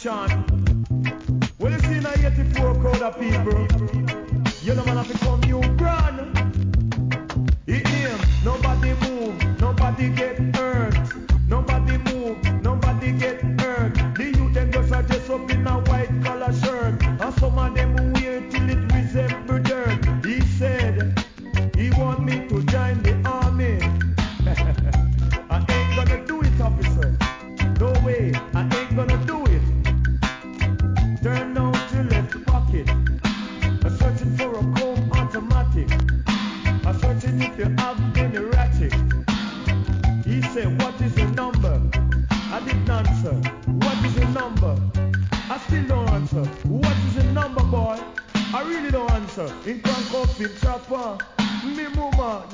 mission. Well, you see now 84 crowd of people. You know man have to come you grand. It name, nobody move, nobody get hurt. Nobody move, nobody get hurt. The youth them just a dress up in a white collar shirt. And some of them wear till it resemble dirt. He said, he want me to join the army. I ain't gonna do it, officer. No way, I ain't gonna do it. Turn down to left pocket. I'm searching for a comb automatic. I'm searching if you have